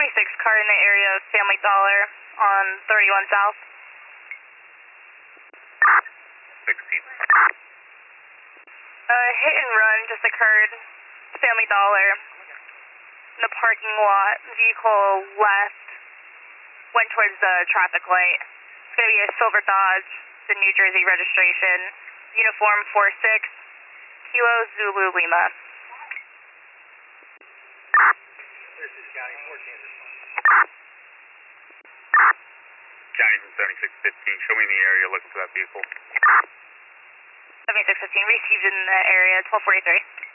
car in the area of Family Dollar on 31 South. 16. Hit and run just occurred. Family Dollar. In the parking lot, vehicle left, went towards the traffic light. It's going to be a silver Dodge, the New Jersey registration, uniform 46, Kilo Zulu Lima. This is County 14. County from 7615, show me the area looking for that vehicle. 7615, received in the area, 1243.